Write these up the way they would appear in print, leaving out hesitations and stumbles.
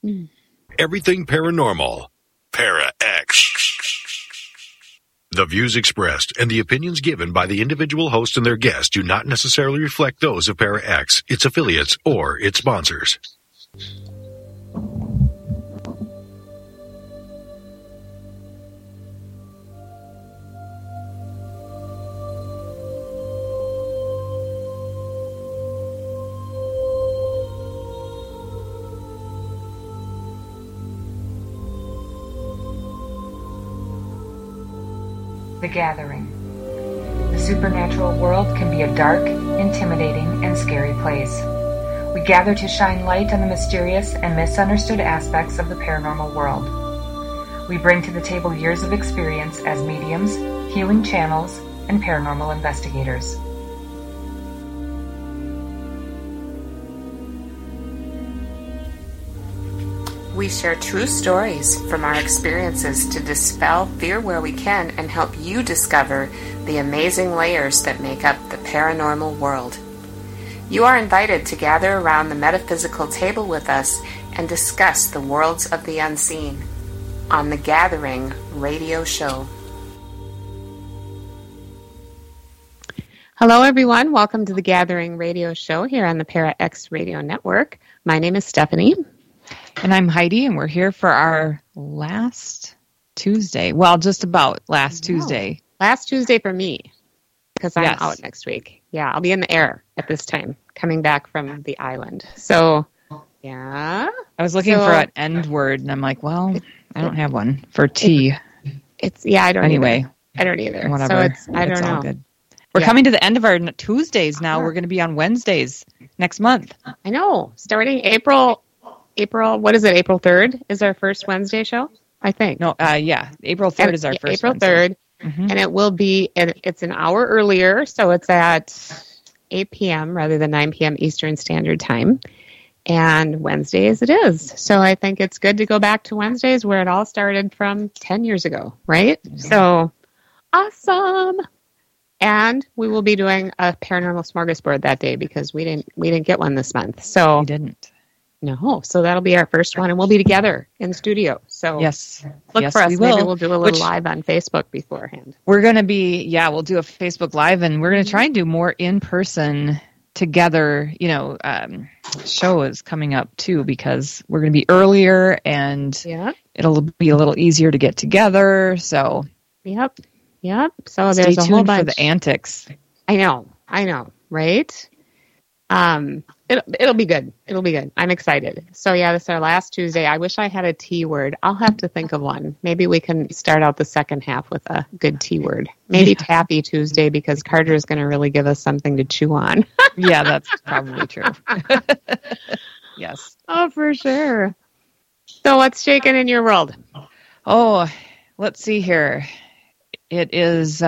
Everything paranormal. Para X. The views expressed and the opinions given by the individual host and their guests do not necessarily reflect those of Para X, its affiliates, or its sponsors. The Gathering. The supernatural world can be a dark, intimidating, and scary place. We gather to shine light on the mysterious and misunderstood aspects of the paranormal world. We bring to the table years of experience as mediums, healing channels, and paranormal investigators. We share true stories from our experiences to dispel fear where we can and help you discover the amazing layers that make up the paranormal world. You are invited to gather around the metaphysical table with us and discuss the worlds of the unseen on The Gathering Radio Show. Hello, everyone. Welcome to The Gathering Radio Show here on the Para X Radio Network. My name is Stephanie. And I'm Heidi, and we're here for our last Tuesday. Well, just about last Tuesday. Last Tuesday for me, because I'm out next week. Yeah, I'll be in the air at this time, coming back from the island. So, yeah. I was looking for an end word, and I'm like, well, I don't have one for tea. I don't either. I don't either. Whatever. So I don't know. All good. We're coming to the end of our Tuesdays now. We're going to be on Wednesdays next month. I know. Starting April, what is it? April 3rd is our first Wednesday show, I think. No, April 3rd is our first April Wednesday. 3rd, and it will be, it's an hour earlier, so it's at 8 p.m. rather than 9 p.m. Eastern Standard Time, and Wednesdays it is. So I think it's good to go back to Wednesdays where it all started from 10 years ago, right? So, awesome! And we will be doing a paranormal smorgasbord that day because we didn't get one this month. So we didn't. No, so that'll be our first one, and we'll be together in studio. So look for us. Maybe we'll do a little live on Facebook beforehand. We're going to be, we'll do a Facebook Live, and we're going to try and do more in-person together, show is coming up, too, because we're going to be earlier, and it'll be a little easier to get together, so. Yep. So stay there's a whole bunch. For the antics. I know, right? It'll be good. I'm excited. So this is our last Tuesday. I wish I had a T word. I'll have to think of one. Maybe we can start out the second half with a good T word. Maybe Taffy Tuesday, because Carter is going to really give us something to chew on. Yeah, that's probably true. Yes. Oh, for sure. So what's shaking in your world? Oh, let's see here. It is...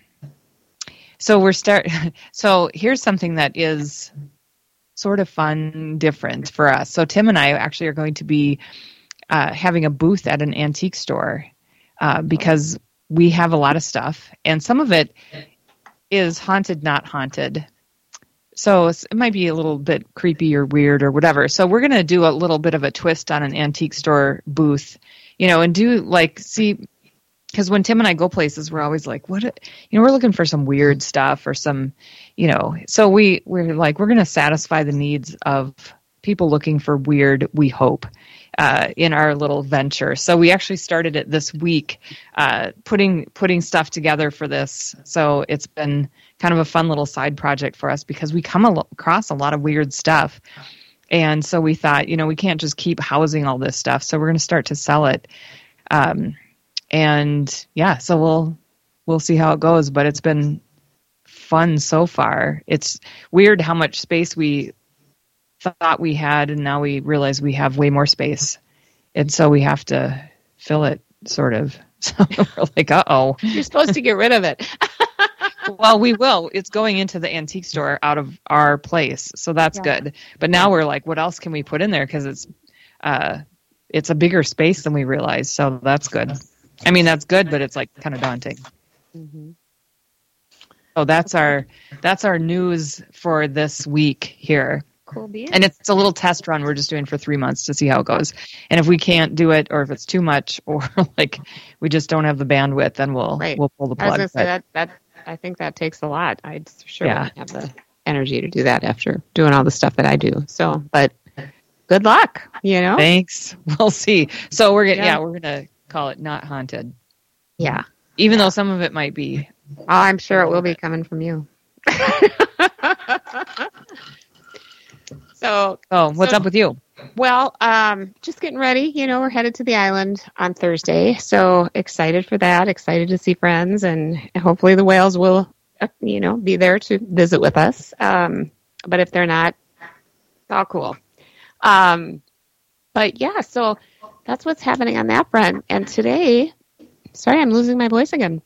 So here's something that is sort of fun, different for us. So Tim and I actually are going to be having a booth at an antique store because we have a lot of stuff, and some of it is haunted, not haunted. So it might be a little bit creepy or weird or whatever. So we're going to do a little bit of a twist on an antique store booth, and do because when Tim and I go places, we're always like, we're looking for some weird stuff or some, so we're like, we're going to satisfy the needs of people looking for weird, we hope, in our little venture. So we actually started it this week, putting stuff together for this. So it's been kind of a fun little side project for us because we come across a lot of weird stuff. And so we thought, we can't just keep housing all this stuff. So we're going to start to sell it. So we'll see how it goes, but it's been fun so far. It's weird how much space we thought we had, and now we realize we have way more space. And so we have to fill it, sort of. So we're like, uh-oh. You're supposed to get rid of it. Well, we will. It's going into the antique store out of our place, so that's good. But now we're like, what else can we put in there? Because it's a bigger space than we realized, so that's good. I mean, that's good, but it's like kind of daunting. Mm-hmm. So that's our news for this week here. Cool beans. And it's a little test run we're just doing for 3 months to see how it goes. And if we can't do it, or if it's too much, or like we just don't have the bandwidth, then we'll pull the plug. I was going to say that I think that takes a lot. I sure wouldn't have the energy to do that after doing all the stuff that I do. So, but good luck, Thanks. We'll see. So we're gonna call it Not Haunted. Yeah. Even though some of it might be. Oh, I'm sure it will be coming from you. So, what's up with you? Well, just getting ready. We're headed to the island on Thursday. So excited for that. Excited to see friends, and hopefully the whales will, be there to visit with us. But if they're not, it's all cool. But yeah, so that's what's happening on that front. And today, sorry, I'm losing my voice again,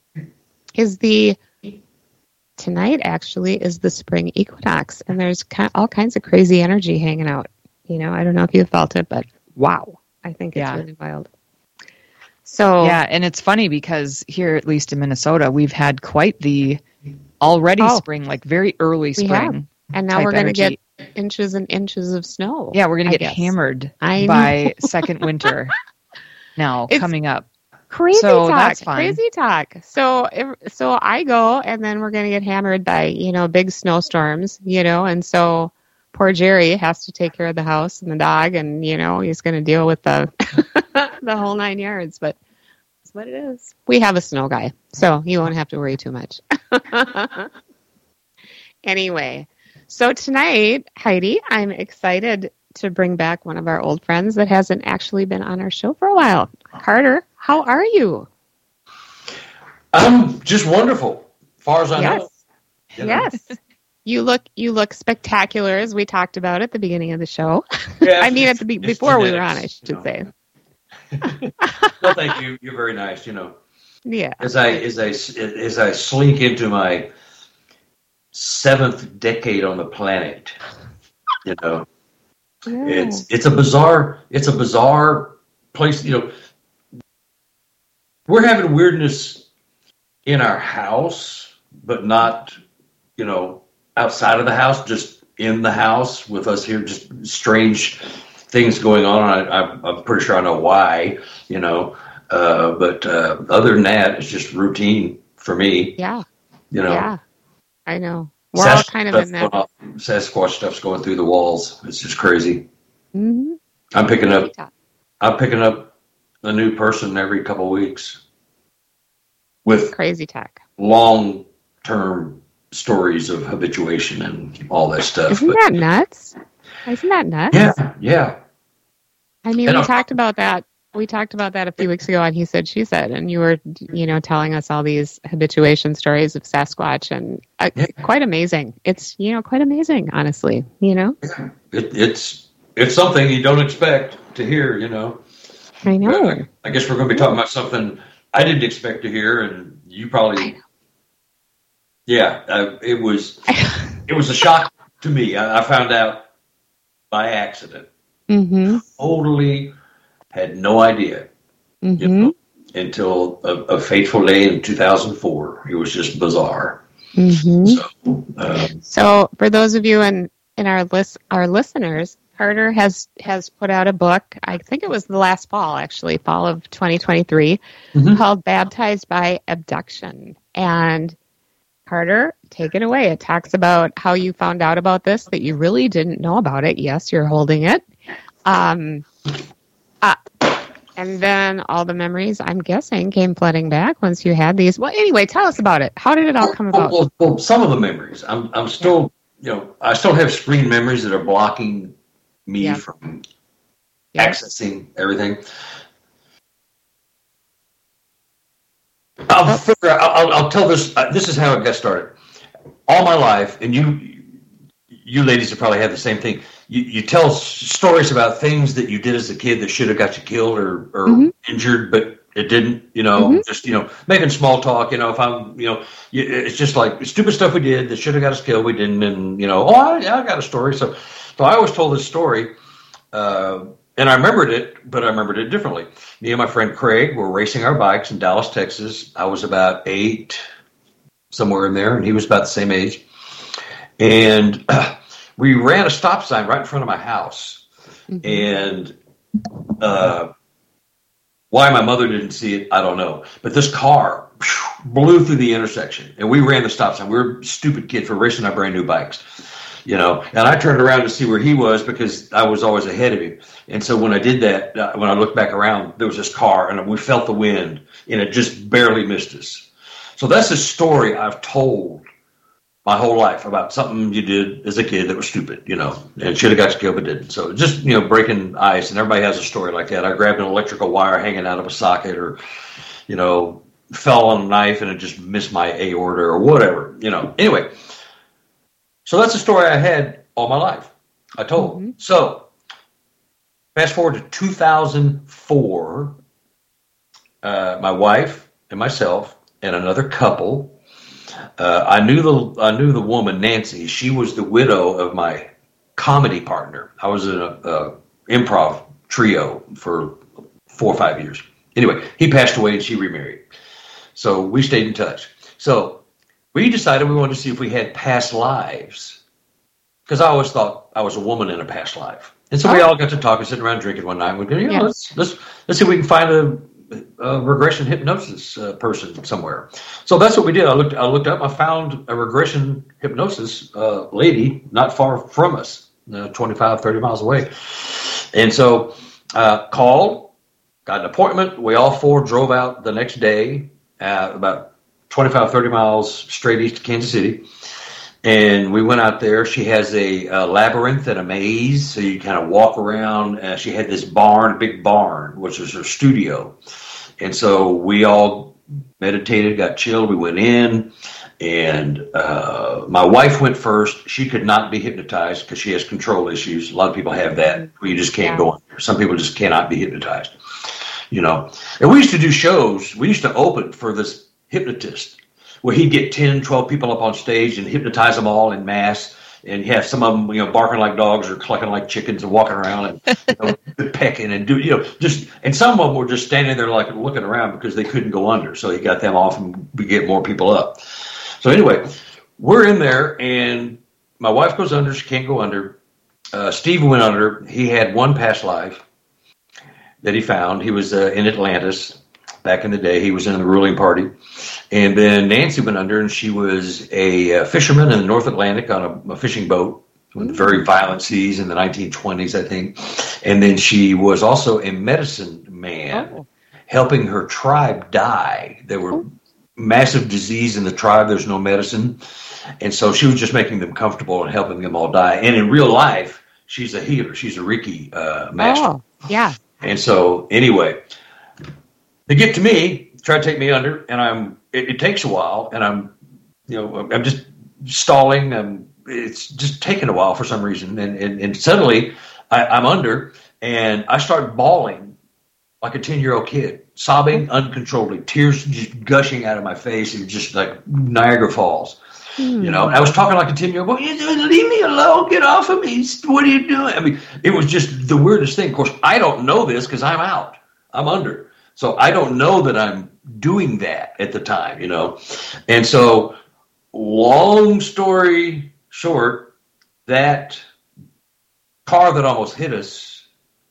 tonight actually is the spring equinox, and there's all kinds of crazy energy hanging out. I don't know if you felt it, but wow, I think it's really wild. So yeah, and it's funny because here, at least in Minnesota, we've had quite the spring, like very early spring. And now we're going to get inches and inches of snow. Yeah, we're going to get hammered by second winter now coming up. Crazy so talk. That's fun. Crazy talk. So I go, and then we're going to get hammered by, big snowstorms, and so poor Jerry has to take care of the house and the dog, and, he's going to deal with the the whole 9 yards, but that's what it is. We have a snow guy, so you won't have to worry too much. Anyway, so tonight, Heidi, I'm excited to bring back one of our old friends that hasn't actually been on our show for a while. Carter, how are you? I'm just wonderful, as far as I know. Yes. You look spectacular, as we talked about at the beginning of the show. Yeah, I mean, before we were on, I should say. Well, thank you. You're very nice. Yeah. As I slink into my 7th decade on the planet, Yeah. it's a bizarre place. We're having weirdness in our house, but not, outside of the house, just in the house with us here, just strange things going on. I'm pretty sure I know why, but other than that, it's just routine for me. Yeah. Yeah, I know. We're all kind of in that. Sasquatch stuff's going through the walls. It's just crazy. Mm-hmm. I'm picking up a new person every couple of weeks with crazy talk, long-term stories of habituation and all that stuff. Isn't that nuts? Yeah. I mean, we talked about that. We talked about that a few weeks ago on He Said, She Said, and you were, telling us all these habituation stories of Sasquatch, and quite amazing. It's, quite amazing, honestly, Yeah. It's something you don't expect to hear, I know. I guess we're going to be talking about something I didn't expect to hear, and you probably... Yeah, it was a shock to me. I found out by accident. Mm-hmm. Totally had no idea until a fateful day in 2004. It was just bizarre. Mm-hmm. So for those of you in our listeners, Carter has put out a book. I think it was the last fall, actually, fall of 2023, called Baptized by Abduction. And Carter, take it away. It talks about how you found out about this, that you really didn't know about it. Yes, you're holding it. And then all the memories, I'm guessing, came flooding back once you had these. Well, anyway, tell us about it. How did it all come about? Well, some of the memories. I'm still, I still have screen memories that are blocking me from accessing everything. I'll tell this. This is how it got started. All my life, and you ladies have probably had the same thing. You tell stories about things that you did as a kid that should have got you killed or injured, but it didn't. Just making small talk. If I'm, it's just like stupid stuff we did that should have got us killed. We didn't, and I got a story. So I always told this story. And I remembered it, but I remembered it differently. Me and my friend Craig were racing our bikes in Dallas, Texas. I was about 8, somewhere in there, and he was about the same age. And we ran a stop sign right in front of my house. And why my mother didn't see it, I don't know. But this car blew through the intersection, and we ran the stop sign. We were a stupid kid for racing our brand new bikes, you know. And I turned around to see where he was because I was always ahead of him. And so when I did that, when I looked back around, there was this car, and we felt the wind, and it just barely missed us. So that's a story I've told my whole life about something you did as a kid that was stupid, you know, and should have got you killed but didn't. So just, you know, breaking ice, and everybody has a story like that. I grabbed an electrical wire hanging out of a socket, or, you know, fell on a knife and it just missed my aorta or whatever, you know. Anyway, so that's a story I had all my life. I told. So fast forward to 2004, my wife and myself and another couple. I knew the woman, Nancy. She was the widow of my comedy partner. I was in a improv trio for 4 or 5 years. Anyway, he passed away and she remarried. So we stayed in touch. So we decided we wanted to see if we had past lives, because I always thought I was a woman in a past life. And so we all got to talk and sitting around drinking one night. We're going, let's see if we can find a regression hypnosis person somewhere. So that's what we did. I looked up. I found a regression hypnosis lady not far from us, 25, 30 miles away. And so called, got an appointment. We all four drove out the next day, about 25, 30 miles straight east of Kansas City. And we went out there. She has a labyrinth and a maze, so you kind of walk around. She had this barn, a big barn, which was her studio. And so we all meditated, got chilled. We went in, and my wife went first. She could not be hypnotized because she has control issues. A lot of people have that, where you just can't go in there. Some people just cannot be hypnotized, you know. And we used to do shows. We used to open for this hypnotist, where he'd get 10, 12 people up on stage and hypnotize them all in mass. And you have some of them, you know, barking like dogs or clucking like chickens and walking around and, you know, pecking and do, you know, just, and some of them were just standing there like looking around because they couldn't go under. So he got them off and we get more people up. So anyway, we're in there and my wife goes under. She can't go under. Steve went under. He had one past life that he found. He was in Atlantis. Back in the day, he was in the ruling party. And then Nancy went under, and she was a fisherman in the North Atlantic on a fishing boat with very violent seas in the 1920s, I think. And then she was also a medicine man helping her tribe die. There were massive disease in the tribe. There's no medicine. And so she was just making them comfortable and helping them all die. And in real life, she's a healer. She's a Reiki master. Oh, yeah. And so anyway, they get to me, try to take me under, and it takes a while, and I'm just stalling. It's just taking a while for some reason. And suddenly I'm under, and I start bawling like a 10-year-old kid, sobbing uncontrollably, tears just gushing out of my face, and just like Niagara Falls. You know, and I was talking like a 10-year-old. What are you doing? Leave me alone. Get off of me. What are you doing? I mean, it was just the weirdest thing. Of course, I don't know this because I'm out. I'm under. So I don't know that I'm doing that at the time, you know. And so, long story short, that car that almost hit us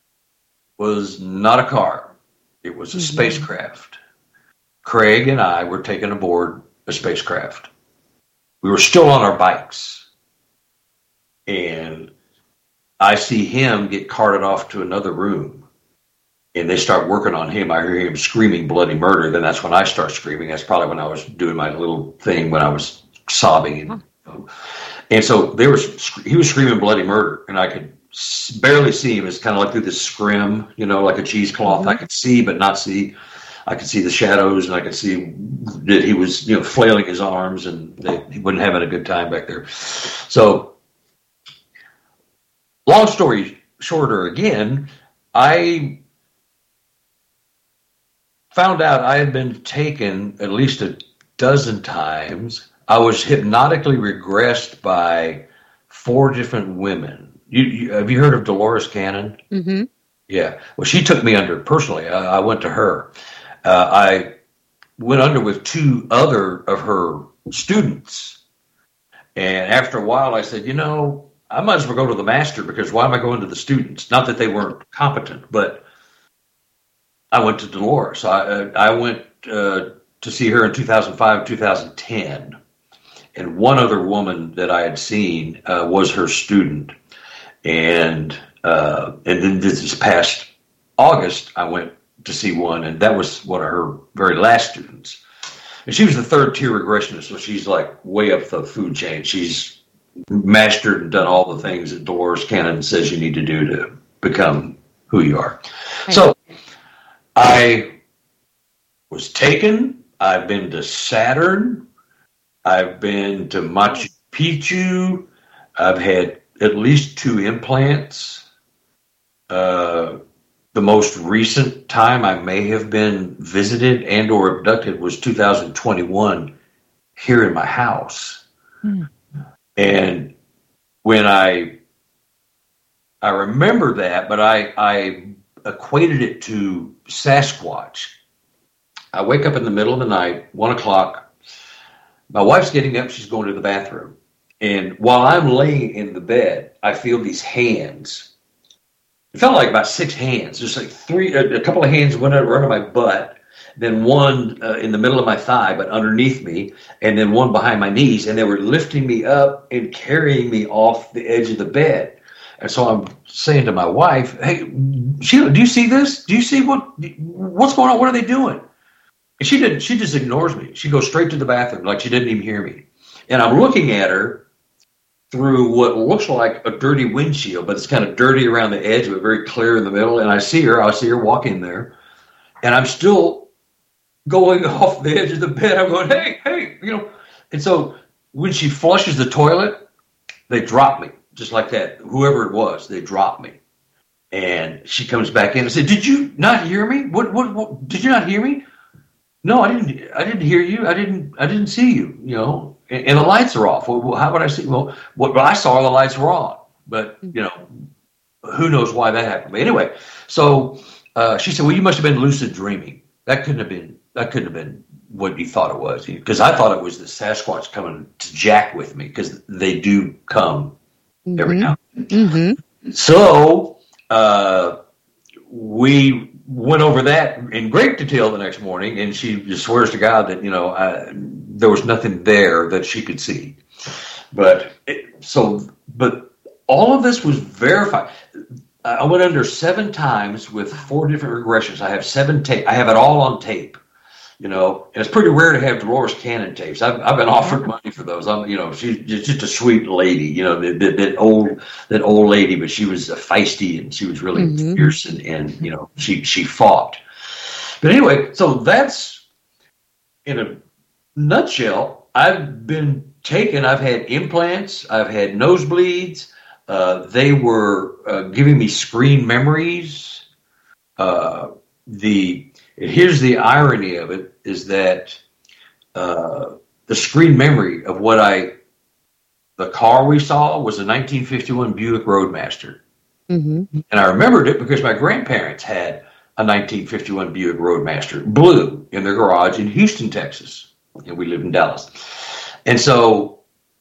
was not a car. It was a spacecraft. Craig and I were taken aboard a spacecraft. We were still on our bikes. And I see him get carted off to another room. And they start working on him. I hear him screaming bloody murder. Then that's when I start screaming. That's probably when I was doing my little thing when I was sobbing. And so he was screaming bloody murder. And I could barely see him. It's kind of like through this scrim, you know, like a cheesecloth. I could see but not see. I could see the shadows, and I could see that he was, you know, flailing his arms, and he wasn't having a good time back there. So, long story shorter again, I found out I had been taken at least a dozen times. I was hypnotically regressed by 4 different women. Have you heard of Dolores Cannon? Mm-hmm. Yeah. Well, she took me under personally. I went to her. I went under with 2 other of her students. And after a while, I said, you know, I might as well go to the master, because why am I going to the students? Not that they weren't competent, but I went to Dolores. I went to see her in 2005, 2010. And one other woman that I had seen was her student. And then this past August, I went to see one, and that was one of her very last students. And she was the third tier regressionist, so she's like way up the food chain. She's mastered and done all the things that Dolores Cannon says you need to do to become who you are. Right. So I was taken. I've been to Saturn. I've been to Machu Picchu. I've had at least 2 implants. The most recent time I may have been visited and or abducted was 2021 here in my house. And when I remember that, but I equated it to Sasquatch. I wake up in the middle of the night, 1 o'clock. My wife's getting up. She's going to the bathroom. And while I'm laying in the bed, I feel these hands. It felt like about 6 hands. Just like a couple of hands went under my butt, then one in the middle of my thigh, but underneath me, and then one behind my knees. And they were lifting me up and carrying me off the edge of the bed. And so I'm saying to my wife, "Hey, Sheila, do you see this? Do you see what's going on? What are they doing?" And she didn't. She just ignores me. She goes straight to the bathroom like she didn't even hear me. And I'm looking at her through what looks like a dirty windshield, but it's kind of dirty around the edge, but very clear in the middle. And I see her walking there, and I'm still going off the edge of the bed. I'm going, hey, And so when she flushes the toilet, they drop me just like that. Whoever it was, they drop me. And she comes back in and said, "Did you not hear me? What did you not hear me?" "No, I didn't hear you. I didn't see you, And the lights are off. Well, how would I see? Well, what I saw, the lights were on. But, who knows why that happened. But anyway, so she said, "Well, you must have been lucid dreaming. That couldn't have been what you thought it was." Because I thought it was the Sasquatch coming to jack with me, because they do come every now and then. Mm-hmm. So we went over that in great detail the next morning, and she just swears to God that, there was nothing there that she could see. But all of this was verified. I went under 7 times with 4 different regressions. I have 7 tape. I have it all on tape, and it's pretty rare to have Dolores Cannon tapes. I've been offered money for those. She's just a sweet lady, that old lady, but she was feisty, and she was really fierce, and she fought. But anyway, so that's in a nutshell. I've been taken. I've had implants. I've had nosebleeds. They were giving me screen memories. Here's the irony of it, is that the screen memory of the car we saw was a 1951 Buick Roadmaster. Mm-hmm. And I remembered it because my grandparents had a 1951 Buick Roadmaster, blue, in their garage in Houston, Texas. And we live in Dallas. And so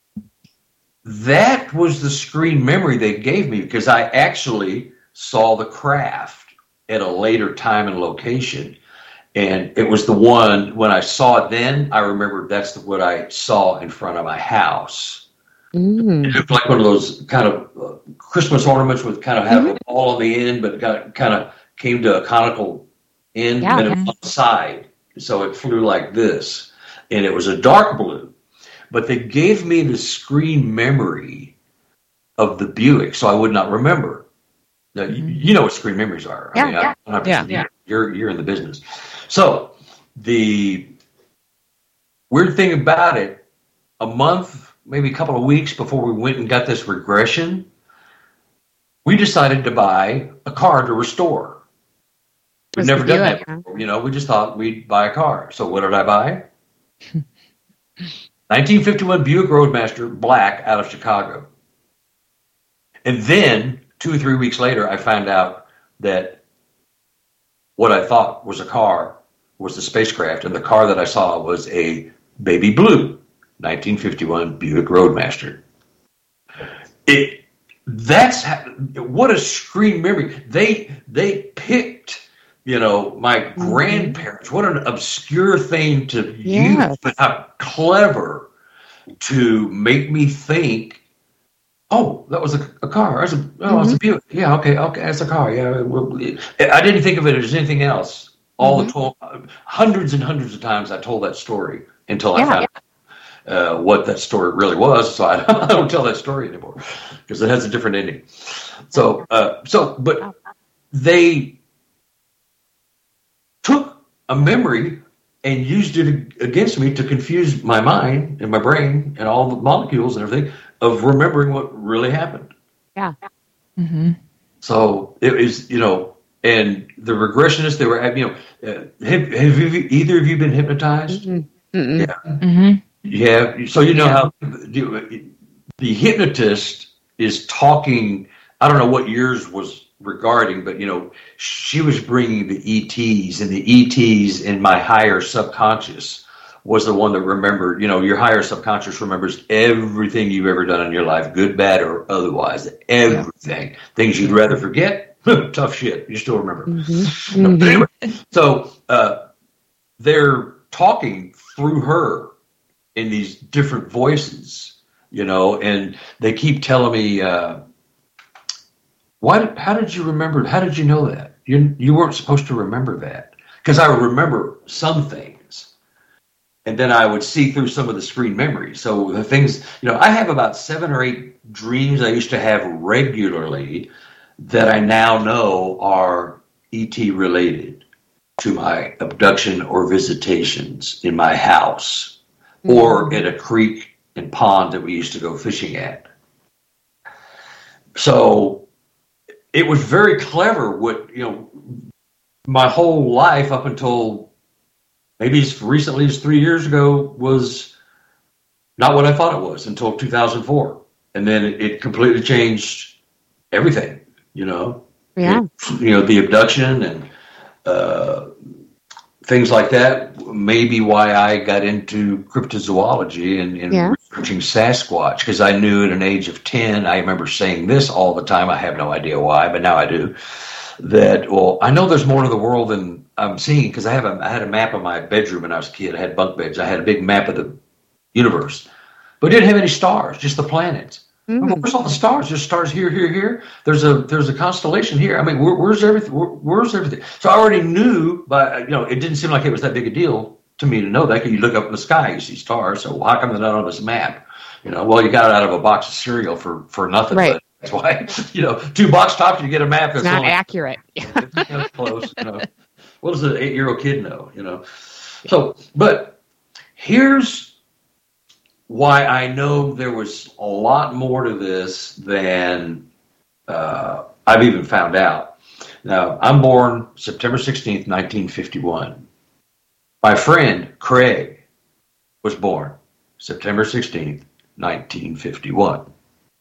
that was the screen memory they gave me, because I actually saw the craft at a later time and location. And it was the one, when I saw it then, I remembered that's what I saw in front of my house. Mm. It looked like one of those kind of Christmas ornaments with kind of had a ball on the end, but kind of came to a conical end, and it was on the side. So it flew like this. And it was a dark blue. But they gave me the screen memory of the Buick, so I would not remember. Now, you know what screen memories are. You're in the business. So the weird thing about it, a month, maybe a couple of weeks before we went and got this regression, we decided to buy a car to restore. We've never done that before. We just thought we'd buy a car. So what did I buy? 1951 Buick Roadmaster, black, out of Chicago. And then 2 or 3 weeks later, I found out that what I thought was a car was the spacecraft, and the car that I saw was a baby blue 1951 Buick Roadmaster. that's what a screen memory. They picked, my grandparents. What an obscure thing to use, but how clever to make me think. Oh, that was a car. It's a Buick. Yeah, okay, that's a car. Yeah, I didn't think of it as anything else. Hundreds and hundreds of times I told that story until I found out what that story really was. So I don't tell that story anymore because it has a different ending. But they took a memory and used it against me to confuse my mind and my brain and all the molecules and everything of remembering what really happened. Yeah. Mm-hmm. So it was, and the regressionists, they were, have either of you been hypnotized? Mm-hmm. Yeah. Mm-hmm. Yeah. So how the hypnotist is talking, I don't know what yours was regarding, but, she was bringing the ETs, and the ETs in my higher subconscious was the one that remembered, your higher subconscious remembers everything you've ever done in your life, good, bad, or otherwise, everything. Things you'd rather forget, tough shit, you still remember. Mm-hmm. But anyway, so they're talking through her in these different voices, and they keep telling me, how did you remember? How did you know that? You weren't supposed to remember that. Because I remember some things. And then I would see through some of the screen memory. So the things, I have about 7 or 8 dreams I used to have regularly that I now know are ET related to my abduction or visitations in my house or at a creek and pond that we used to go fishing at. So it was very clever what, my whole life up until maybe as recently as 3 years ago was not what I thought it was until 2004. And then it completely changed everything, Yeah. The abduction and things like that. Maybe why I got into cryptozoology and researching Sasquatch, because I knew at an age of 10, I remember saying this all the time. I have no idea why, but now I do. That, I know there's more to the world than I'm seeing, because I had a map of my bedroom when I was a kid. I had bunk beds. I had a big map of the universe, but it didn't have any stars, just the planets. Mm-hmm. Where's all the stars? There's stars here, here, here. There's a constellation here. I mean, where's everything? Where's everything? So I already knew, but it didn't seem like it was that big a deal to me to know that. You look up in the sky, you see stars. So how come they're not on this map? You got it out of a box of cereal for nothing. Right. But that's why, 2 box tops, you get a map that's not accurate. It's close. What does an 8-year-old kid know? So, but here's why I know there was a lot more to this than I've even found out. Now, I'm born September 16th, 1951. My friend Craig was born September 16th, 1951.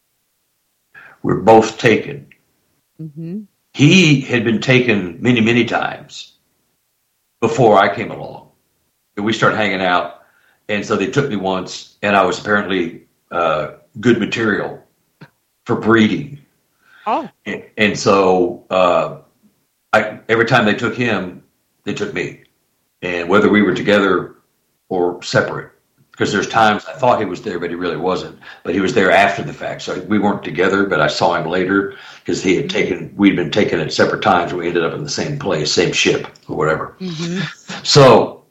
We're both taken. Mm-hmm. He had been taken many, many times before I came along. And we started hanging out, and so they took me once, and I was apparently good material for breeding. Oh. And so every time they took him, they took me. And whether we were together or separate, because there's times I thought he was there, but he really wasn't. But he was there after the fact. So we weren't together, but I saw him later because we'd been taken at separate times. We ended up in the same place, same ship or whatever. Mm-hmm. So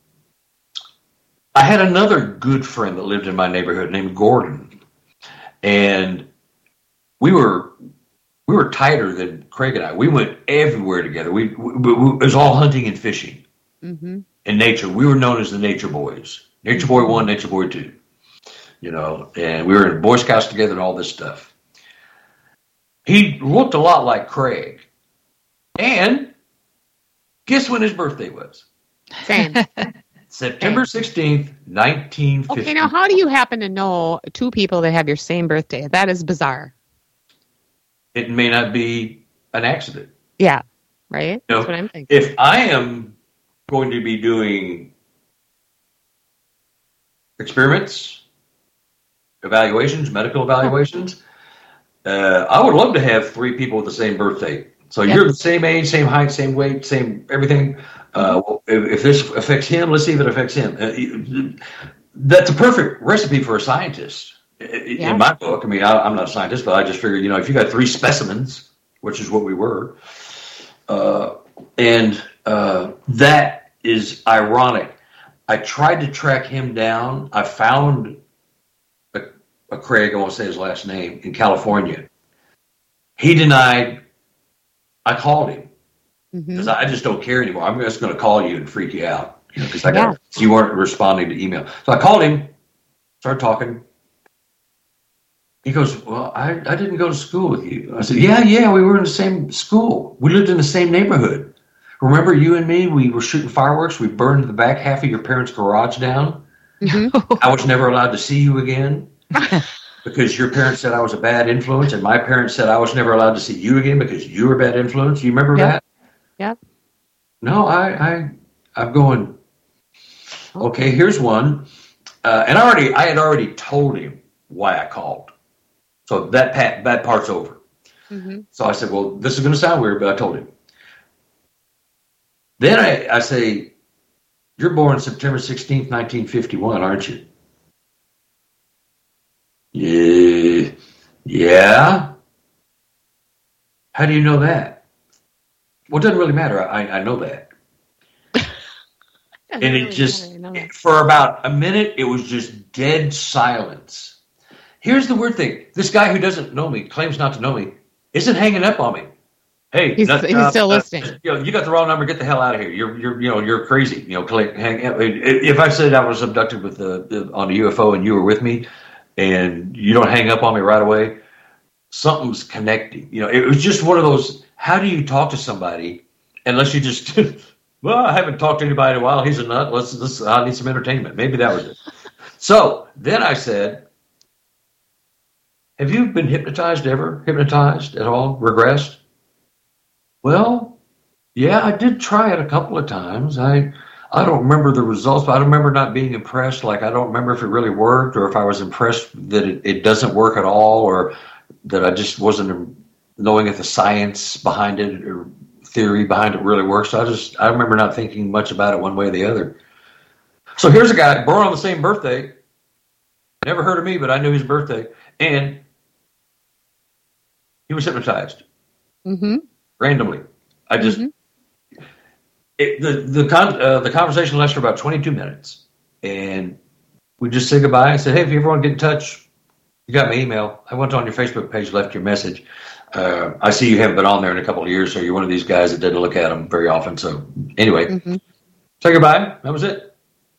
I had another good friend that lived in my neighborhood named Gordon. And we were tighter than Craig and I. We went everywhere together. It was all hunting and fishing and nature. We were known as the Nature Boys. Nature Boy 1, Nature Boy 2. And we were in Boy Scouts together and all this stuff. He looked a lot like Craig. And guess when his birthday was? Same. September 16th, 1950. Okay, now how do you happen to know 2 people that have your same birthday? That is bizarre. It may not be an accident. Yeah, right? That's what I'm thinking. If I am going to be doing experiments, evaluations, medical evaluations, I would love to have 3 people with the same birthday. So you're the same age, same height, same weight, same everything. If this affects him, let's see if it affects him. That's a perfect recipe for a scientist. In my book, I mean, I'm not a scientist, but I just figured, if you got 3 specimens, which is what we were, and that is ironic. I tried to track him down. I found a Craig, I won't say his last name, in California. He denied. I called him because I just don't care anymore. I'm just going to call you and freak you out, because you weren't responding to email. So I called him, started talking. He goes, well, I didn't go to school with you. I said, yeah, we were in the same school. We lived in the same neighborhood. Remember you and me? We were shooting fireworks. We burned the back half of your parents' garage down. I was never allowed to see you again because your parents said I was a bad influence, and my parents said I was never allowed to see you again because you were a bad influence. You remember that? Yep. No, I'm going, okay, here's one. And I had already told him why I called. So that part's over. So I said, well, this is going to sound weird, but I told him. Then I say, you're born September 16th, 1951, aren't you? Yeah. How do you know that? Well, it doesn't really matter. I know that. And it just, for about a minute, it was just dead silence. Here's the weird thing. This guy who doesn't know me, claims not to know me, isn't hanging up on me. Hey, he's still listening. You got the wrong number. Get the hell out of here. You're crazy. If I said I was abducted on a UFO and you were with me, and you don't hang up on me right away, something's connecting. It was just one of those. How do you talk to somebody unless you just? Well, I haven't talked to anybody in a while. He's a nut. I need some entertainment. Maybe that was it. So then I said, have you been hypnotized ever? Hypnotized at all? Regressed? Well, yeah, I did try it a couple of times. I don't remember the results, but I remember not being impressed. Like, I don't remember if it really worked or if I was impressed that it doesn't work at all, or that I just wasn't knowing if the science behind it or theory behind it really works. So I remember not thinking much about it one way or the other. So here's a guy born on the same birthday. Never heard of me, but I knew his birthday. And he was hypnotized. Randomly. I just... The conversation lasted for about 22 minutes, and we just said goodbye. I said, hey, if you ever want to get in touch, you got my email. I went on your Facebook page, left your message. I see you haven't been on there in a couple of years, so you're one of these guys that doesn't look at them very often. So anyway, say goodbye. That was it.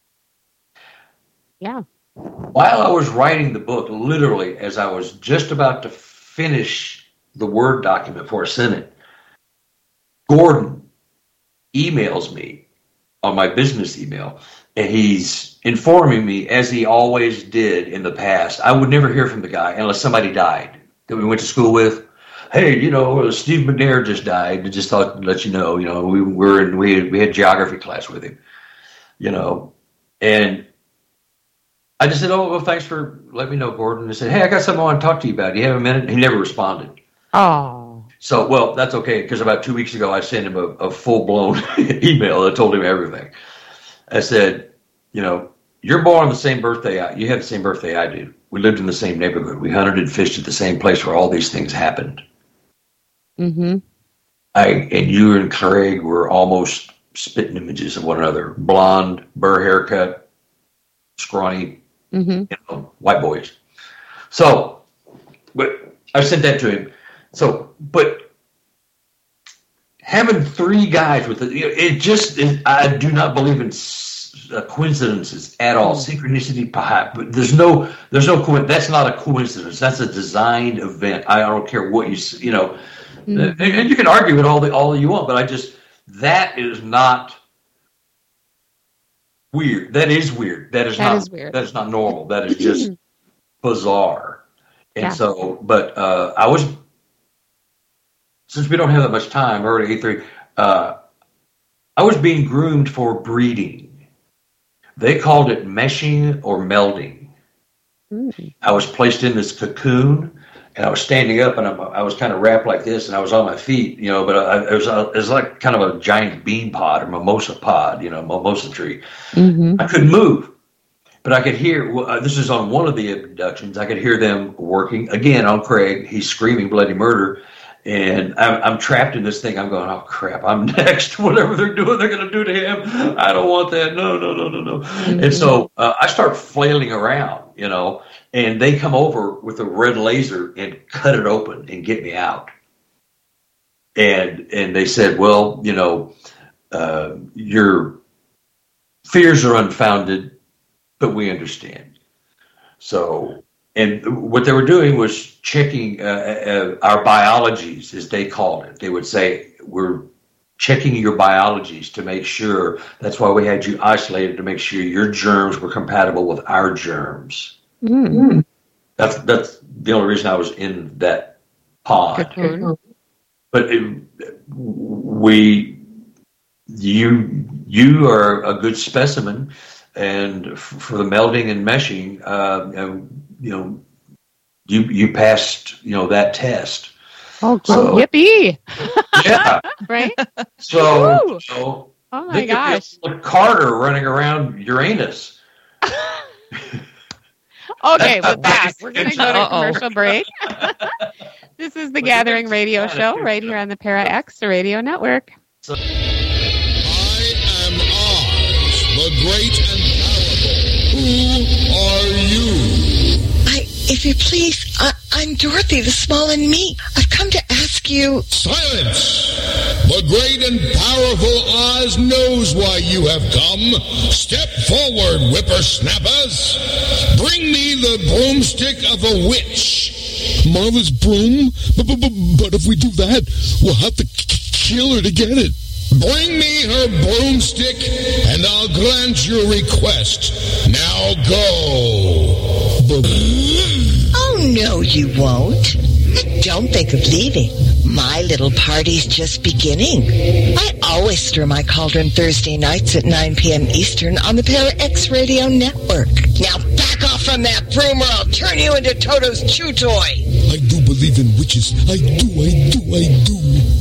Yeah. While I was writing the book, literally as I was just about to finish the Word document before I sent it, Gordon emails me on my business email, and he's informing me, as he always did in the past. I would never hear from the guy unless somebody died that we went to school with. Hey, Steve McNair just died. I just thought to let you know. We had geography class with him. And I just said, oh, well, thanks for letting me know, Gordon. I said, hey, I got something I want to talk to you about. Do you have a minute? He never responded. Oh. So, well, that's okay, because about 2 weeks ago, I sent him a full-blown email that told him everything. I said, you're born on the same birthday. You have the same birthday I do. We lived in the same neighborhood. We hunted and fished at the same place where all these things happened. And you and Craig were almost spitting images of one another. Blonde, burr haircut, scrawny, white boys. So, but I sent that to him. So, but having 3 guys with it, I do not believe in coincidences at all. Synchronicity, but there's no that's not a coincidence. That's a designed event. I don't care what and you can argue it all you want, but that is not weird. That is weird. That is weird. That is not normal. That is just bizarre. And so, but I was. Since we don't have that much time, we're at 8:30. I was being groomed for breeding. They called it meshing or melding. I was placed in this cocoon, and I was standing up, and I was kind of wrapped like this, and I was on my feet, but it was like kind of a giant bean pod or mimosa pod, mimosa tree. Mm-hmm. I couldn't move, but I could hear, this is on one of the abductions, I could hear them working, again, on Craig. He's screaming bloody murder, and I'm trapped in this thing. I'm going, oh, crap, I'm next. Whatever they're doing, they're going to do to him. I don't want that. No. Mm-hmm. And so I start flailing around, and they come over with a red laser and cut it open and get me out. And they said, well, your fears are unfounded, but we understand. So, and what they were doing was checking our biologies, as they called it. They would say, we're checking your biologies to make sure. That's why we had you isolated, to make sure your germs were compatible with our germs. Mm. That's the only reason I was in that pod. Cocoon. But you are a good specimen, and for the melding and meshing, you passed that test. Oh, so, yippee! Yeah, right. So, oh my gosh, Carter running around Uranus. Okay, with that, we're going to go to commercial break. This is the Gathering Radio Show right here on the Para X Radio Network. I am Oz, the great and powerful. Who are you? If you please, I'm Dorothy, the small and meek. I've come to ask you... Silence! The great and powerful Oz knows why you have come. Step forward, whippersnappers. Bring me the broomstick of a witch. Mother's broom? But if we do that, we'll have to kill her to get it. Bring me her broomstick, and I'll grant your request. Now go. Oh, no, you won't. Don't think of leaving. My little party's just beginning. I always stir my cauldron Thursday nights at 9 p.m. Eastern on the Para X Radio Network. Now back off from that broom or I'll turn you into Toto's chew toy. I do believe in witches. I do.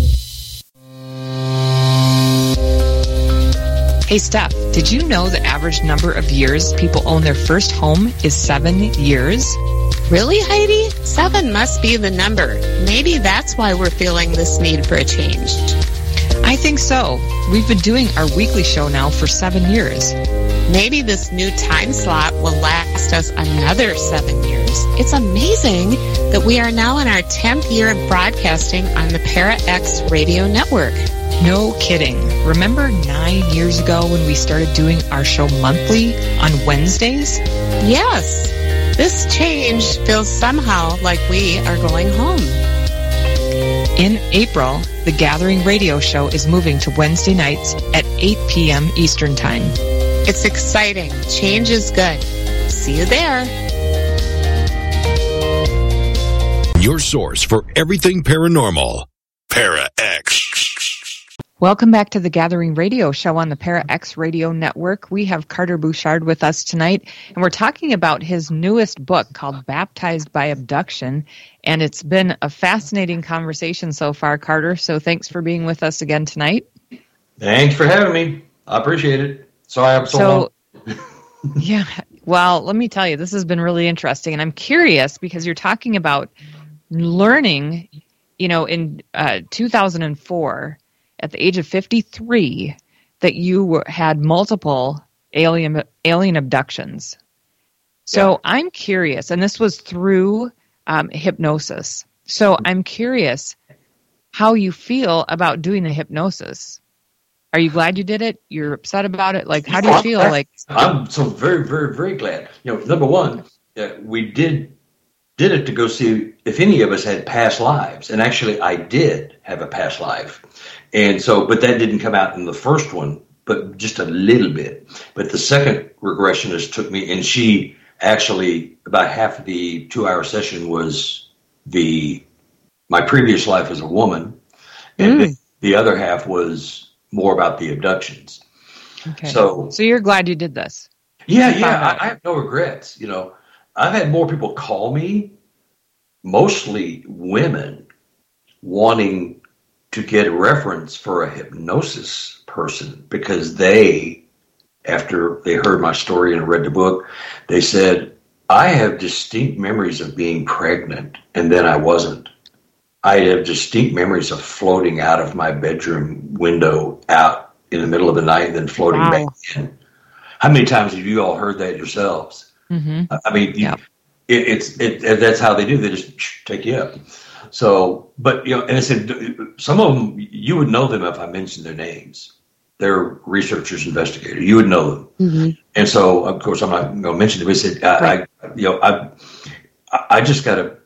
Hey, Steph, did you know the average number of years people own their first home is 7 years? Really, Heidi? 7 must be the number. Maybe that's why we're feeling this need for a change. I think so. We've been doing our weekly show now for 7 years. Maybe this new time slot will last us another 7 years. It's amazing that we are now in our 10th year of broadcasting on the Para X Radio Network. No kidding. Remember 9 years ago when we started doing our show monthly on Wednesdays? Yes. This change feels somehow like we are going home. In April, the Gathering Radio Show is moving to Wednesday nights at 8 p.m. Eastern Time. It's exciting. Change is good. See you there. Your source for everything paranormal. Para X. Welcome back to the Gathering Radio Show on the Para X Radio Network. We have Carter Bouchard with us tonight, and we're talking about his newest book called Baptized by Abduction, and it's been a fascinating conversation so far, Carter, so thanks for being with us again tonight. Thanks for having me. I appreciate it. Sorry I'm so long. Yeah, well, let me tell you, this has been really interesting, and I'm curious because you're talking about learning, in 2004, at the age of 53, that you had multiple alien abductions. So yeah. I'm curious, and this was through hypnosis. So I'm curious how you feel about doing the hypnosis. Are you glad you did it? You're upset about it? Like, how do you feel? I'm so very, very, very glad. Number one, we did it to go see if any of us had past lives. And actually, I did have a past life. And so, but that didn't come out in the first one, but just a little bit. But the second regressionist took me, and she actually, about half of the 2-hour session was my previous life as a woman. And the other half was more about the abductions. Okay. So you're glad you did this? Yeah. I have no regrets. I've had more people call me mostly women wanting to get a reference for a hypnosis person because they, after they heard my story and read the book, they said, I have distinct memories of being pregnant and then I wasn't. I have distinct memories of floating out of my bedroom window out in the middle of the night and then floating back in. How many times have you all heard that yourselves? Mm-hmm. I mean, that's how they do. They just take you up. So, but, you know, and I said, some of them, you would know them if I mentioned their names. They're researchers, investigators. You would know them. Mm-hmm. And so, of course, I'm not going to mention them. I said, I just got to,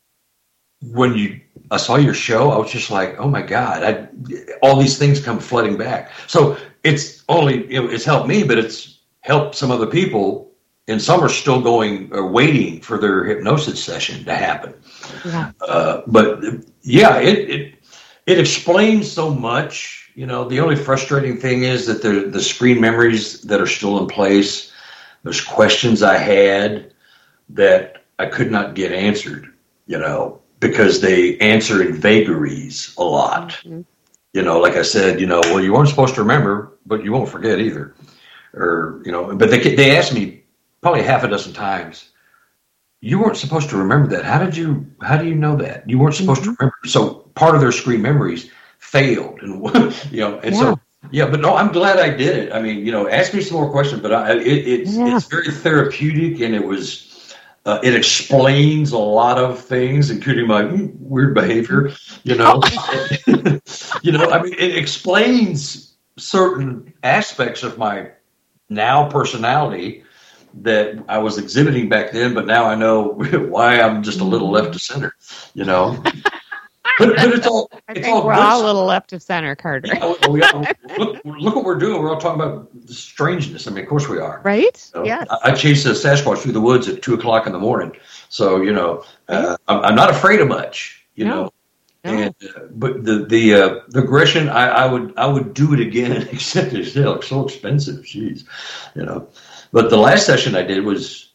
when I saw your show, I was just like, oh my God, all these things come flooding back. So it's only, it's helped me, but it's helped some other people. And some are still going or waiting for their hypnosis session to happen. Yeah. But yeah, it explains so much. You know, the only frustrating thing is that the screen memories that are still in place, there's questions I had that I could not get answered, you know, because they answer in vagaries a lot. Mm-hmm. You know, like I said, you know, well, you weren't supposed to remember, but you won't forget either. Or, you know, but they asked me probably half a dozen times, you weren't supposed to remember that. How do you know that? You weren't supposed to remember. So part of their screen memories failed. And, you know, and so, but no, I'm glad I did it. I mean, you know, ask me some more questions, but it's very therapeutic, and it explains a lot of things, including my weird behavior, you know. You know, I mean, it explains certain aspects of my now personality that I was exhibiting back then, but now I know why I'm just a little left of center, you know. But it's all. I think we're all a little left of center, Carter. Yeah, look what we're doing. We're all talking about strangeness. I mean, of course we are. Right? So yes. I chase a Sasquatch through the woods at 2:00 in the morning. So, you know, I'm not afraid of much, you know. No. And but the aggression, I would do it again, except it's still so expensive. Jeez, you know. But the last session I did was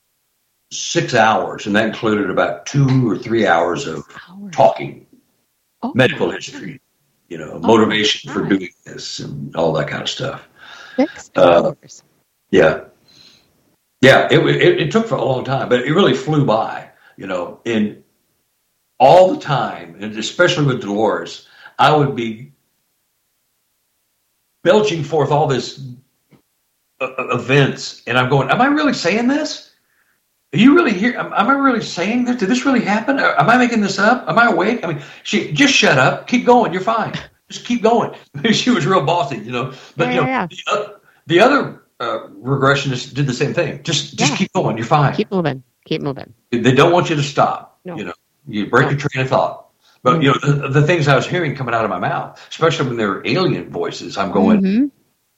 6 hours, and that included about 2 or 3 hours of talking, medical history, you know, motivation for doing this, and all that kind of stuff. 6 hours. Yeah. It took for a long time, but it really flew by, you know. And all the time, and especially with Dolores, I would be belching forth all this events, and I'm going, am I really saying this? Are you really here? Am I really saying this? Did this really happen? Am I making this up? Am I awake? I mean, she just shut up, keep going, you're fine, just keep going. She was real bossy, you know. But the other regressionists did the same thing. Just keep going, you're fine. Keep moving. They don't want you to stop. No. You know, you break your train of thought. But you know, the things I was hearing coming out of my mouth, especially when they were alien voices, I'm going,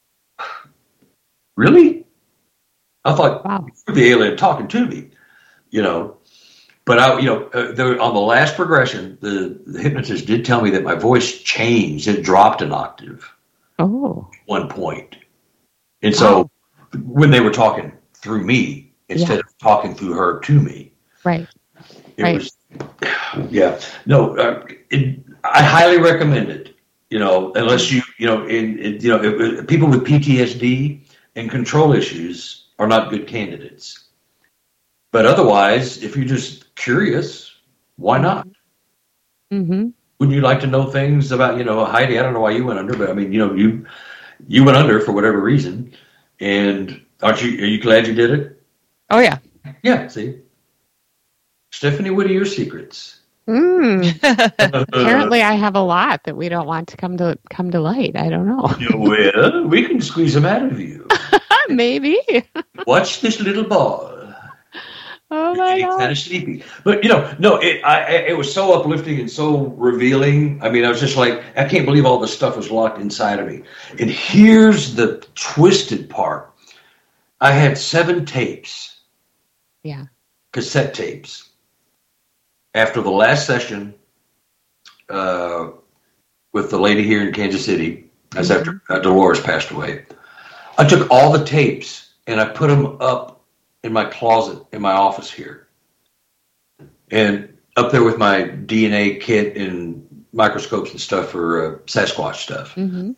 really? I thought, you were the alien talking to me, you know. But on the last progression, the hypnotist did tell me that my voice changed. It dropped an octave. Oh. At one point. And so when they were talking through me instead of talking through her to me. Right. It was, No, I highly recommend it, you know, unless people with PTSD and control issues are not good candidates. But otherwise, if you're just curious, why not? Mm-hmm. Wouldn't you like to know things about, you know, Heidi? I don't know why you went under, but I mean, you know, you went under for whatever reason, and are you glad you did it? Oh yeah. Yeah. See, Stephanie, what are your secrets? Apparently, I have a lot that we don't want to come to light. I don't know. Well, we can squeeze them out of you. Maybe. Watch this little ball. Oh my God! Kind of sleepy, but you know, no, it was so uplifting and so revealing. I mean, I was just like, I can't believe all this stuff was locked inside of me. And here's the twisted part: I had 7 tapes, cassette tapes. After the last session with the lady here in Kansas City, that's after Dolores passed away, I took all the tapes and I put them up in my closet in my office here. And up there with my DNA kit and microscopes and stuff for Sasquatch stuff. Mm-hmm.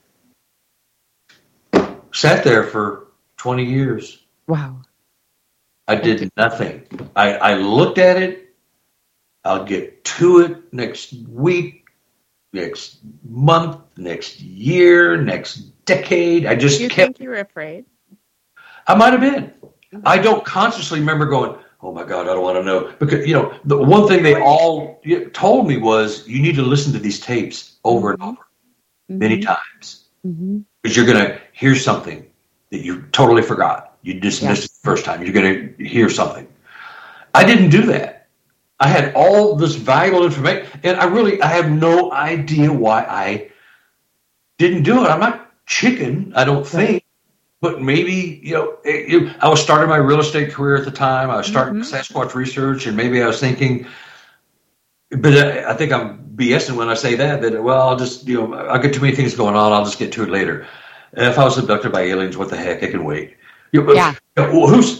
Sat there for 20 years. Wow. I did nothing. I looked at it. I'll get to it next week, next month, next year, next decade. I just Do you kept. think you were afraid? I might have been. I don't consciously remember going, oh my God, I don't want to know. Because, the one thing they all told me was you need to listen to these tapes over and over many times. Because you're going to hear something that you totally forgot. You dismissed it the first time. You're going to hear something. I didn't do that. I had all this valuable information, and I have no idea why I didn't do it. I'm not chicken, I don't think. But maybe, I was starting my real estate career at the time. I was starting Sasquatch research, and maybe I was thinking, but I think I'm BSing when I say that, well, I'll just, I'll get too many things going on. I'll just get to it later. And if I was abducted by aliens, what the heck? I can wait. Who's,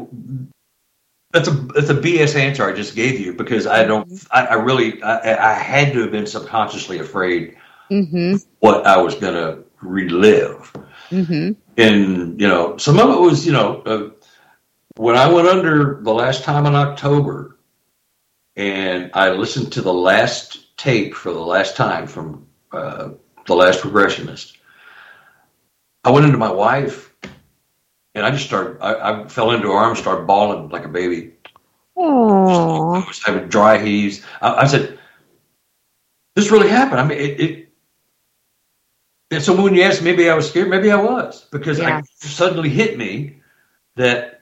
that's a BS answer I just gave you because I had to have been subconsciously afraid of what I was going to relive. And, some of it was, when I went under the last time in October and I listened to the last tape for the last time from The Last Regressionist, I went into my wife and I just I fell into her arms, started bawling like a baby. Aww. I was having dry heaves. I said, this really happened. I mean, and so when you asked, maybe I was scared, maybe I was, because it suddenly hit me that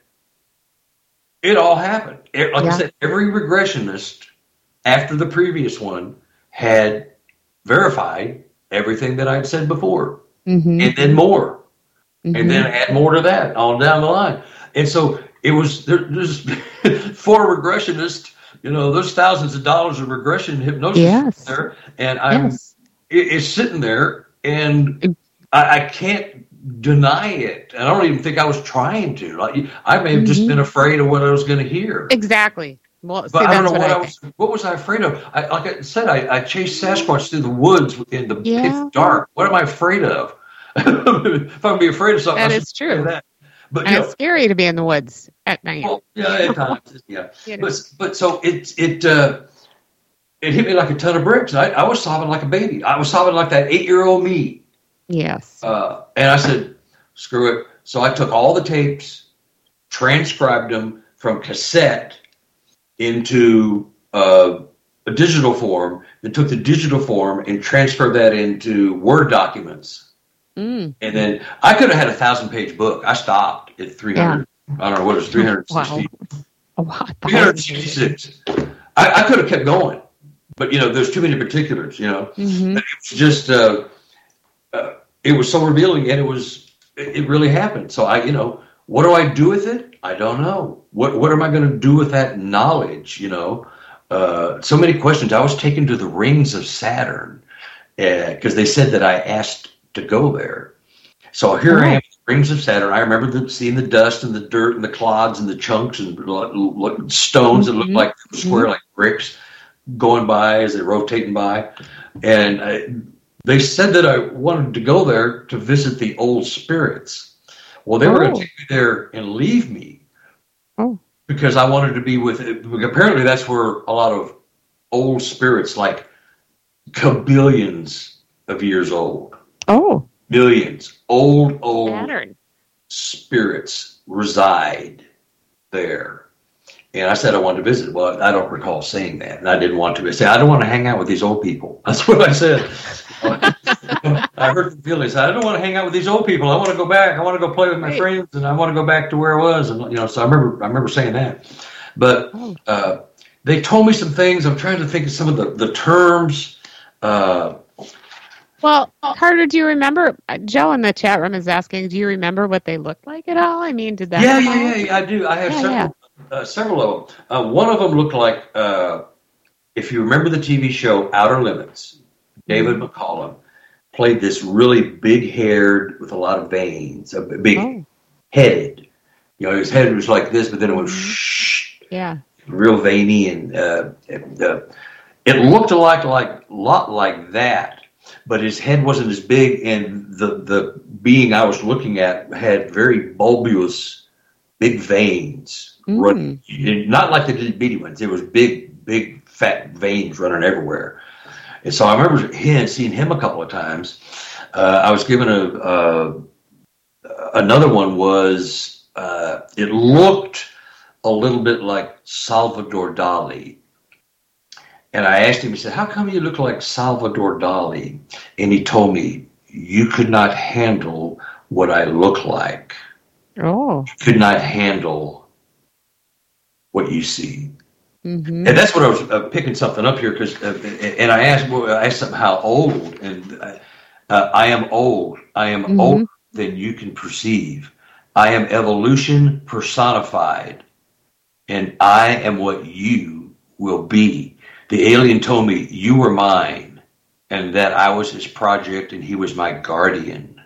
it all happened. I said, every regressionist after the previous one had verified everything that I'd said before, and then more, and then add more to that on down the line. And so it was, there's for a regressionist, there's thousands of dollars of regression hypnosis there, and it's sitting there. And I can't deny it. And I don't even think I was trying to. I may have just been afraid of what I was going to hear. Exactly. Well, but I don't know what was I afraid of. Like I said, I chased Sasquatch through the woods in the pitch dark. What am I afraid of? If I'm going to be afraid of something, that is true. That. But it's scary to be in the woods at night. Well, at times, But so it hit me like a ton of bricks. I was sobbing like a baby. I was sobbing like that 8-year-old me. Yes. And I said, screw it. So I took all the tapes, transcribed them from cassette into a digital form, then took the digital form and transferred that into Word documents. And then I could have had a 1,000-page book. I stopped at 300. I don't know what it was, 360. Wow. 366. I could have kept going. But, there's too many particulars, It was just, it was so revealing, and it really happened. So what do I do with it? I don't know. What am I going to do with that knowledge, So many questions. I was taken to the rings of Saturn because they said that I asked to go there. So here I am, rings of Saturn. I remember seeing the dust and the dirt and the clods and the chunks and stones that looked like square, like bricks, going by as they're rotating by. And they said that I wanted to go there to visit the old spirits. Well, they were going to take me there and leave me because I wanted to be with it. Apparently that's where a lot of old spirits, like kabillions of years old. Millions. Old Saturn spirits reside there. And I said I wanted to visit. Well, I don't recall saying that, and I didn't want to. I said, I don't want to hang out with these old people. That's what I said. I hurt the feelings. I don't want to hang out with these old people. I want to go back. I want to go play with my friends, and I want to go back to where I was. And so I remember saying that. But they told me some things. I'm trying to think of some of the terms. Well, Carter, do you remember? Joe in the chat room is asking, do you remember what they looked like at all? I mean, did that? Yeah, I do. I have several of them. One of them looked like, if you remember the TV show Outer Limits, David McCallum played this really big-haired with a lot of veins, big-headed. His head was like this, but then it went shh. Yeah. real veiny, and it looked a lot like that, but his head wasn't as big, and the being I was looking at had very bulbous, big veins running, not like the little bitty ones. It was big, fat veins running everywhere. And so I remember seeing him a couple of times. I was given another one was, it looked a little bit like Salvador Dali. And I asked him, he said, how come you look like Salvador Dali? And he told me, you could not handle what I look like. Oh. You could not handle what you see. Mm-hmm. And that's what I was picking something up here, because, and I asked him how old, and I am old. I am older than you can perceive. I am evolution personified, and I am what you will be. The alien told me you were mine, and that I was his project, and he was my guardian.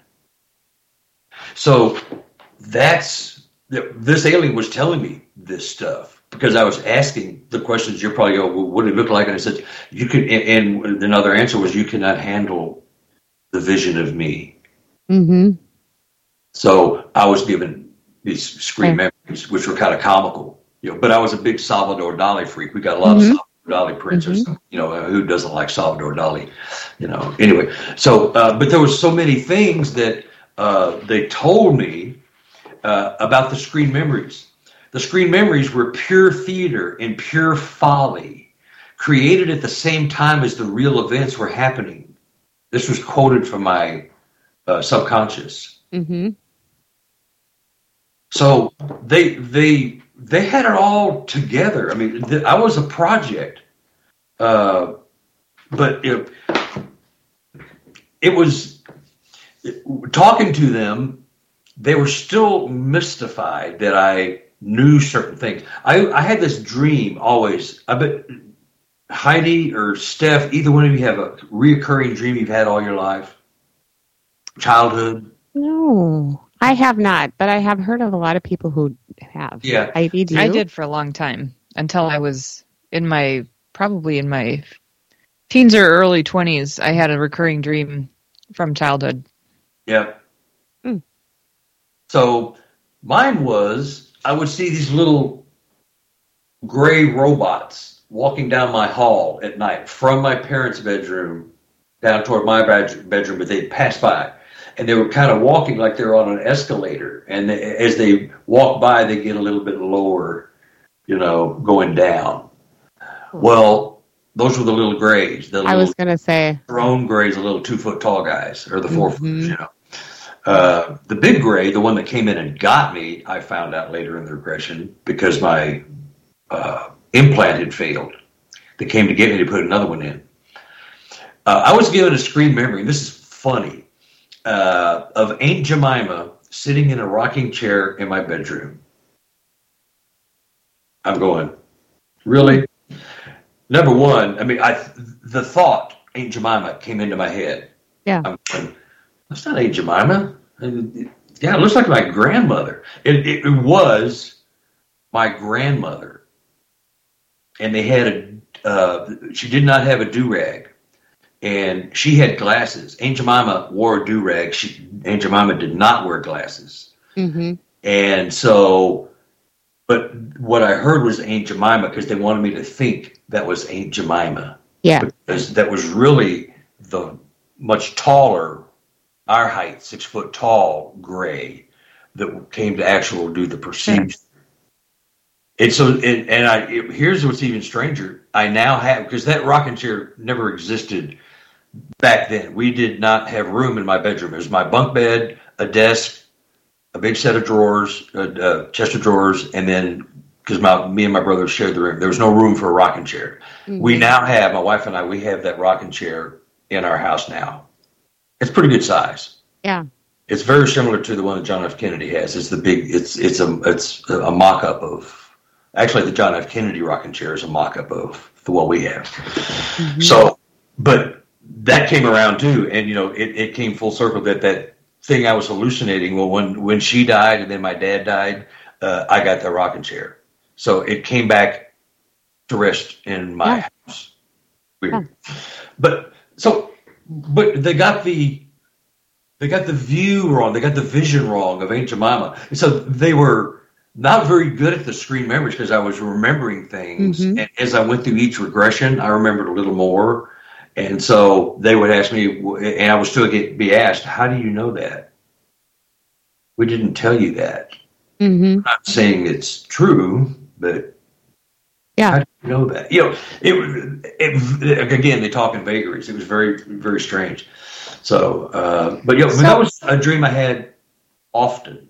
So this alien was telling me this stuff, because I was asking the questions. You're probably going, well, what did it look like? And I said, you could, and another answer was, you cannot handle the vision of me. Mm-hmm. So I was given these screen memories, which were kind of comical, but I was a big Salvador Dali freak. We got a lot of Salvador Dali prints, who doesn't like Salvador Dali, anyway. So, but there was so many things that they told me about the screen memories. The screen memories were pure theater and pure folly, created at the same time as the real events were happening. This was quoted from my subconscious. Mm-hmm. So they had it all together. I mean, I was a project, but it was talking to them. They were still mystified that I knew certain things. I had this dream always. I bet Heidi or Steph, either one of you have a reoccurring dream you've had all your life, childhood. No, I have not, but I have heard of a lot of people who have. Yeah, Heidi, do you? I did for a long time, until I was probably in my teens or early 20s. I had a recurring dream from childhood. Yeah. So mine was, I would see these little gray robots walking down my hall at night from my parents' bedroom down toward my bedroom, but they'd pass by. And they were kind of walking like they were on an escalator. And as they walk by, they get a little bit lower, going down. Well, those were the little grays. I was going to say. Drone grays, the little 2-foot tall guys, or the 4-footers, The big gray, the one that came in and got me, I found out later in the regression, because my implant had failed. They came to get me to put another one in. I was given a screen memory, and this is funny, of Aunt Jemima sitting in a rocking chair in my bedroom. I'm going, really? Number one, I mean, the thought Aunt Jemima came into my head. Yeah. I'm going, that's not Aunt Jemima. Yeah, it looks like my grandmother. It was my grandmother. And they had she did not have a do-rag. And she had glasses. Aunt Jemima wore a do-rag. Aunt Jemima did not wear glasses. Mm-hmm. And so, but what I heard was Aunt Jemima, because they wanted me to think that was Aunt Jemima. Yeah. Because that was really the much taller, our height, 6 foot tall gray that came to actually do the procedure. And so, here's what's even stranger. I now have, because that rocking chair never existed back then. We did not have room in my bedroom. It was my bunk bed, a desk, a big set of drawers, chest of drawers, and then, because me and my brother shared the room, there was no room for a rocking chair. Mm-hmm. We now have, my wife and I, we have that rocking chair in our house now. It's pretty good size. Yeah. It's very similar to the one that John F. Kennedy has. It's the big, it's a mock-up of, actually the John F. Kennedy rocking chair is a mock-up of the one we have. Mm-hmm. So, but that came around too. And, it came full circle that thing I was hallucinating. Well, when she died and then my dad died, I got the rocking chair. So it came back to rest in my house. Weird. Yeah. But they got the view wrong. They got the vision wrong of Aunt Jemima. And so they were not very good at the screen memories because I was remembering things. And as I went through each regression, I remembered a little more. And so they would ask me, and I would still be asked, how do you know that? We didn't tell you that. I'm not saying it's true, but how do you know that? You know, it again, they talk in vagaries. It was very, very strange. So, but that was a dream I had often.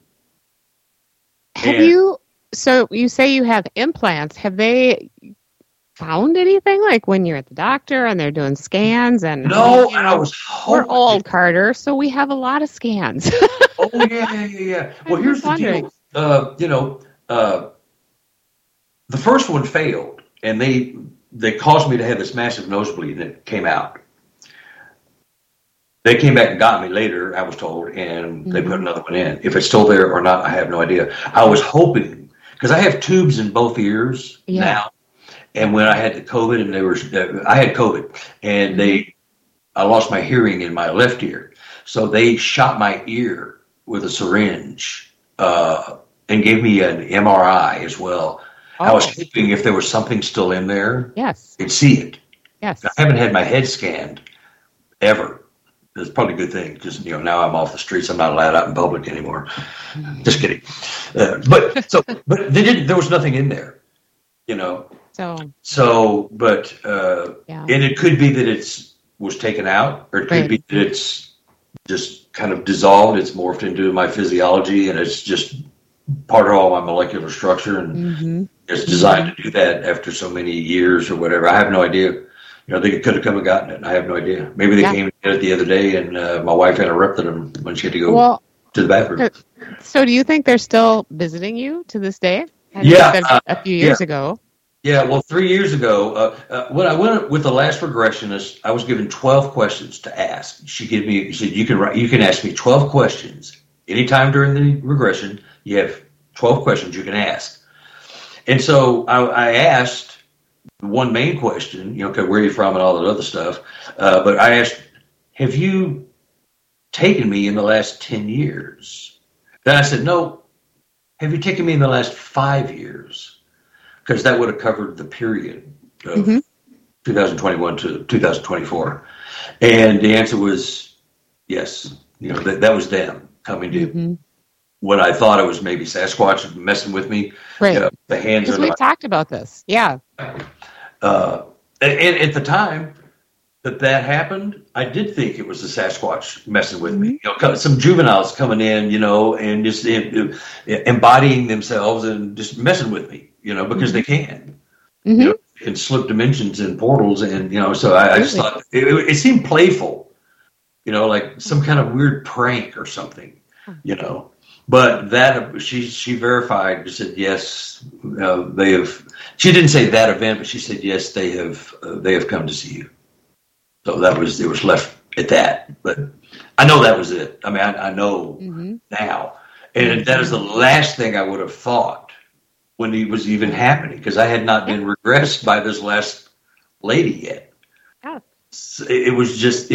So you say you have implants. Have they found anything, like when you're at the doctor and they're doing scans? And no, I was hoping. We're old, Carter, so we have a lot of scans. Oh yeah. Well, here's the deal. The first one failed, and they caused me to have this massive nosebleed that came out. They came back and got me later, I was told, and they put another one in. If it's still there or not, I have no idea. I was hoping, because I have tubes in both ears now, and when I had the COVID, and I had COVID, and I lost my hearing in my left ear, so they shot my ear with a syringe and gave me an MRI as well. I was hoping if there was something still in there, they'd see it. Yes, I haven't had my head scanned ever. It's probably a good thing because now I'm off the streets. I'm not allowed out in public anymore. Just kidding. But they didn't. There was nothing in there, So, but and it could be that it was taken out, or it could be that it's just kind of dissolved. It's morphed into my physiology, and it's just part of all my molecular structure, and it's designed to do that after so many years or whatever. I have no idea. They could have come and gotten it, and I have no idea. Maybe they came and did it the other day, and my wife interrupted them when she had to go to the bathroom. So do you think they're still visiting you to this day? A few years ago. Yeah, well, 3 years ago, when I went with the last regressionist, I was given 12 questions to ask. She said, you can ask me 12 questions anytime during the regression. You have 12 questions you can ask. And so I asked one main question, where are you from and all that other stuff. But I asked, have you taken me in the last 10 years? Then I said, no. Have you taken me in the last 5 years? Because that would have covered the period of 2021 to 2024. And the answer was yes. That was them coming to when I thought it was maybe Sasquatch messing with me. Right. The hands because we've talked about this. Yeah. And at the time that happened, I did think it was the Sasquatch messing with me. Some juveniles coming in, and just embodying themselves and just messing with me, because they can. They can slip dimensions and portals, and so I just thought it seemed playful, like some kind of weird prank or something, But that she verified. She said yes, they have. She didn't say that event, but she said yes, they have come to see you. So it was left at that. But I know that was it. I mean, I know now, and that is the last thing I would have thought when it was even happening, because I had not been regressed by this last lady yet. Yeah. It was just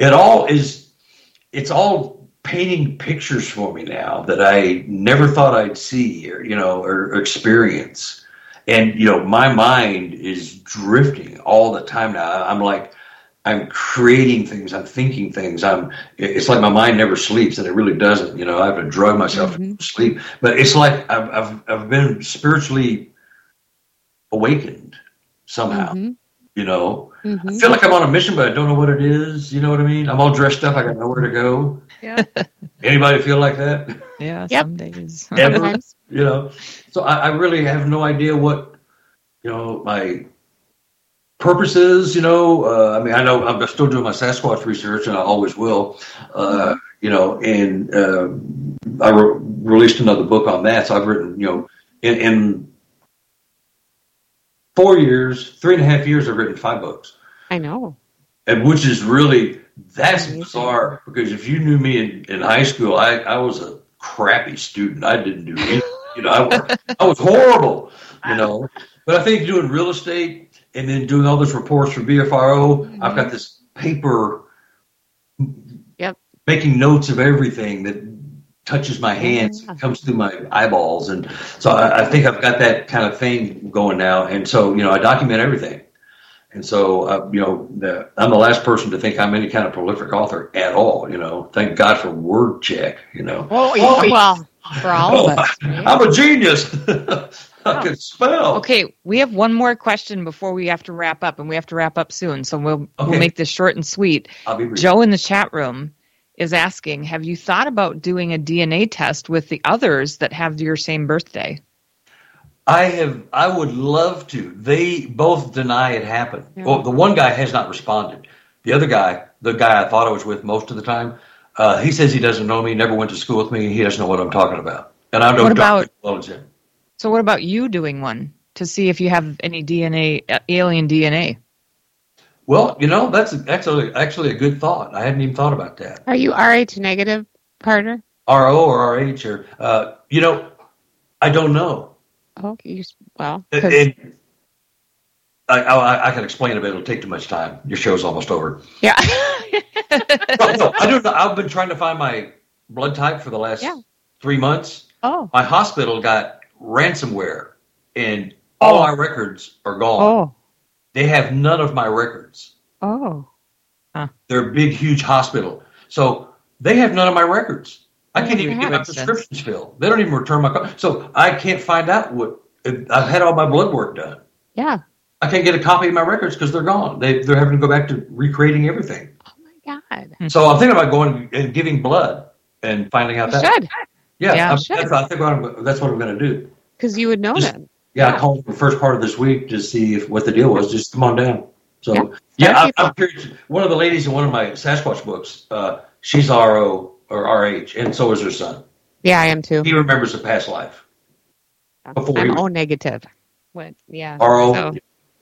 it's all painting pictures for me now that I never thought I'd see or experience. And, my mind is drifting all the time now. I'm creating things. I'm thinking things. It's like my mind never sleeps, and it really doesn't. I have to drug myself to sleep, but it's like I've been spiritually awakened somehow, I feel like I'm on a mission, but I don't know what it is. You know what I mean? I'm all dressed up. I got nowhere to go. Yeah. Anybody feel like that? Yeah. Some days. Ever, So I really have no idea what, my purpose is, I mean, I know I'm still doing my Sasquatch research, and I always will, and I released another book on that. So I've written, in 4 years, 3.5 years, I've written 5 books. I know. And which is really, that's bizarre, because if you knew me in high school, I was a crappy student. I didn't do anything. I was horrible, But I think doing real estate and then doing all those reports for BFRO, I've got this paper making notes of everything that touches my hands, comes through my eyeballs. And so I think I've got that kind of thing going now. And so, I document everything. And so, I'm the last person to think I'm any kind of prolific author at all, Thank God for WordCheck, Well, for all of us. Right? I'm a genius. I can spell. Okay, we have one more question before we have to wrap up, and we have to wrap up soon. So we'll make this short and sweet. I'll be brief. Joe in the chat room is asking, have you thought about doing a DNA test with the others that have your same birthday? I would love to. They both deny it happened. Yeah. Well, the one guy has not responded. The other guy, the guy I thought I was with most of the time, he says he doesn't know me, never went to school with me, and he doesn't know what I'm talking about. And I don't know as well as him. So what about you doing one to see if you have any DNA, alien DNA? Well, that's actually a good thought. I hadn't even thought about that. Are you RH negative, Carter? RO or RH or I don't know. Oh, well. I can explain it, but it'll take too much time. Your show's almost over. Yeah. No, I don't know. I've been trying to find my blood type for the last 3 months. Oh. My hospital got ransomware, and all my records are gone. Oh. They have none of my records. Oh. Huh. They're a big, huge hospital. So they have none of my records. I can't even get my prescriptions filled. They don't even return my card. So I can't find out I've had all my blood work done. Yeah. I can't get a copy of my records because they're gone. They're having to go back to recreating everything. Oh, my God. So I'm thinking about going and giving blood and finding out that. Should. Yeah, I think that's what I'm going to do. Because you would know them. Yeah, I called the first part of this week to see what the deal was. Just come on down. So, I'm curious. One of the ladies in one of my Sasquatch books, she's RO or RH, and so is her son. Yeah, I am too. He remembers a past life. I'm O negative. What? Yeah. RO. So.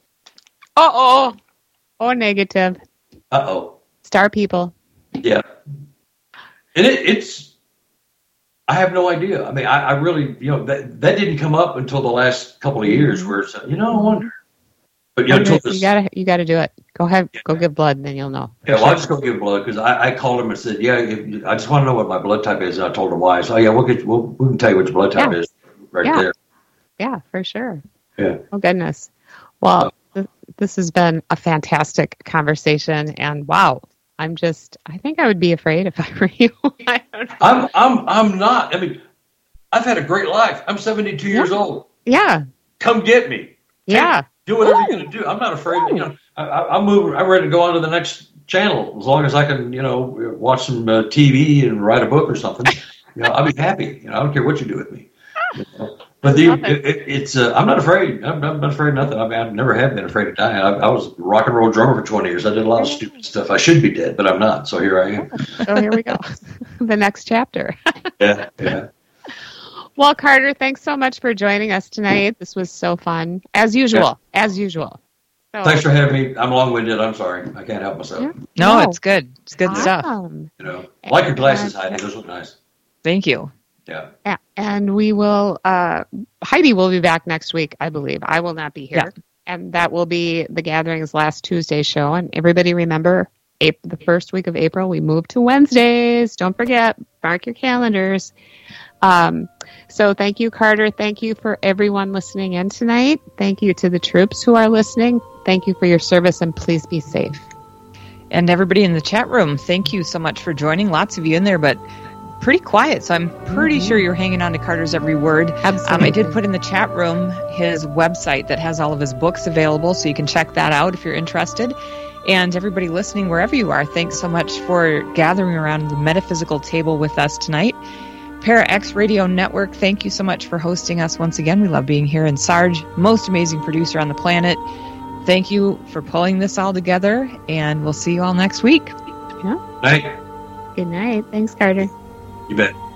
Uh-oh. O negative. Uh-oh. Star people. Yeah. And it's, I have no idea. I mean, I really, that didn't come up until the last couple of years where it's, I wonder. But you gotta do it. Go ahead, go give blood, and then you'll know. Yeah, well, I'll just go give blood because I called him and said, I just want to know what my blood type is, and I told him why. So we can tell you what your blood type is there. Yeah, for sure. Yeah. Oh goodness. Well, this has been a fantastic conversation, and wow, I think I would be afraid if I were you. I don't know. I'm not. I mean, I've had a great life. I'm 72 years old. Yeah. Come get me. Yeah. Do whatever you're going to do. I'm not afraid. I'm ready to go on to the next channel as long as I can, watch some TV and write a book or something. I'll be happy. I don't care what you do with me. But it's I'm not afraid. I'm not afraid of nothing. I mean, I never have been afraid of dying. I was a rock and roll drummer for 20 years. I did a lot of stupid stuff. I should be dead, but I'm not. So here I am. So here we go. The next chapter. Yeah. Well, Carter, thanks so much for joining us tonight. This was so fun, as usual. So, thanks for having me. I'm long-winded. I'm sorry. I can't help myself. Yeah. No, it's good. It's good stuff. I like your glasses, Heidi. Those look nice. Thank you. Yeah. And we will, Heidi will be back next week, I believe. I will not be here. Yeah. And that will be the Gathering's last Tuesday show. And everybody remember, the first week of April, we move to Wednesdays. Don't forget, mark your calendars. So thank you, Carter. Thank you for everyone listening in tonight. Thank you to the troops who are listening. Thank you for your service, and please be safe. And everybody in the chat room, thank you so much for joining. Lots of you in there, but pretty quiet, so I'm pretty sure you're hanging on to Carter's every word. Absolutely. I did put in the chat room his website that has all of his books available, so you can check that out if you're interested. And everybody listening, wherever you are, thanks so much for gathering around the metaphysical table with us tonight. ParaX Radio Network, thank you so much for hosting us once again. We love being here. And Sarge, most amazing producer on the planet, thank you for pulling this all together, and we'll see you all next week. Yeah. Night. Good night. Thanks, Carter. You bet.